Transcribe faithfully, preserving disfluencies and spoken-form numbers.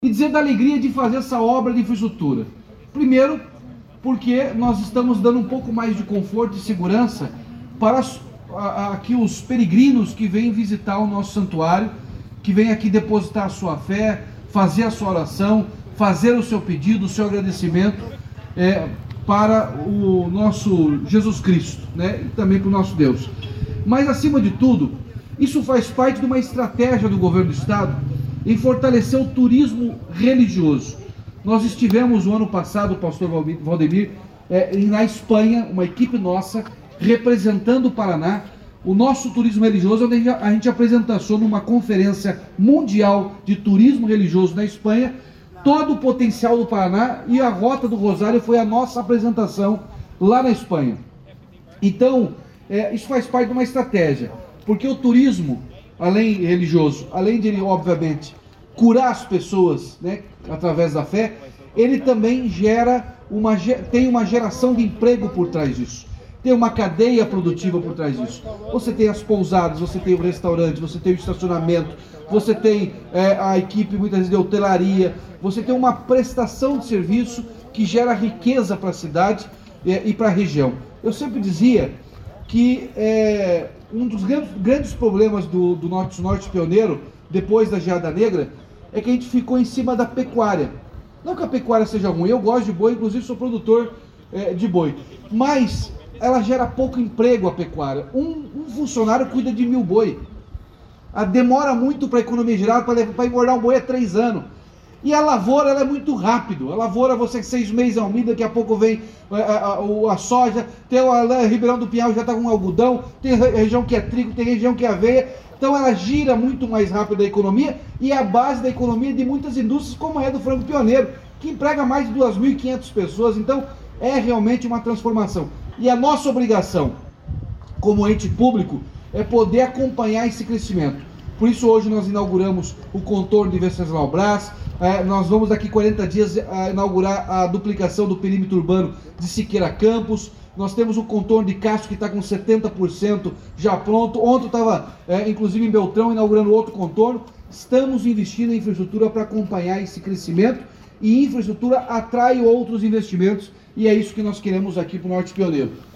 e dizer da alegria de fazer essa obra de infraestrutura. Primeiro, porque nós estamos dando um pouco mais de conforto e segurança para as, a, aqui os peregrinos que vêm visitar o nosso santuário, que vêm aqui depositar a sua fé, fazer a sua oração, fazer o seu pedido, o seu agradecimento é, para o nosso Jesus Cristo, né? E também para o nosso Deus. Mas, acima de tudo, isso faz parte de uma estratégia do governo do Estado em fortalecer o turismo religioso. Nós estivemos o ano passado, o pastor Valdemir, é, na Espanha, uma equipe nossa, representando o Paraná, o nosso turismo religioso, onde a gente apresentou numa conferência mundial de turismo religioso na Espanha, todo o potencial do Paraná, e a Rota do Rosário foi a nossa apresentação lá na Espanha. Então, é, isso faz parte de uma estratégia, porque o turismo, além religioso, além de ele, obviamente, curar as pessoas, né, através da fé, ele também gera uma, tem uma geração de emprego por trás disso. Tem uma cadeia produtiva por trás disso. Você tem as pousadas, você tem o restaurante, você tem o estacionamento, você tem é, a equipe muitas vezes de hotelaria, você tem uma prestação de serviço que gera riqueza para a cidade é, e para a região. Eu sempre dizia que é, um dos grandes, grandes problemas do, do Norte, Norte Pioneiro, depois da Geada Negra, é que a gente ficou em cima da pecuária. Não que a pecuária seja ruim, eu gosto de boi, inclusive sou produtor é, de boi, mas ela gera pouco emprego, a pecuária. Um, um funcionário cuida de mil boi. A demora muito para a economia geral, para engordar um boi é três anos. E a lavoura ela é muito rápido. A lavoura, você seis meses é almida, daqui a pouco vem a, a, a, a soja, tem a Ribeirão do Pinhal já está com algodão, tem região que é trigo, tem região que é aveia. Então ela gira muito mais rápido a economia e é a base da economia de muitas indústrias, como é do Frango Pioneiro, que emprega mais de duas mil e quinhentas pessoas. Então é realmente uma transformação. E a nossa obrigação, como ente público, é poder acompanhar esse crescimento. Por isso hoje nós inauguramos o contorno de Venceslau Braz, é, nós vamos daqui quarenta dias a, inaugurar a duplicação do perímetro urbano de Siqueira Campos, nós temos o contorno de Castro que está com setenta por cento já pronto, ontem estava é, inclusive em Beltrão inaugurando outro contorno. Estamos investindo em infraestrutura para acompanhar esse crescimento, e infraestrutura atrai outros investimentos, e é isso que nós queremos aqui para o Norte Pioneiro.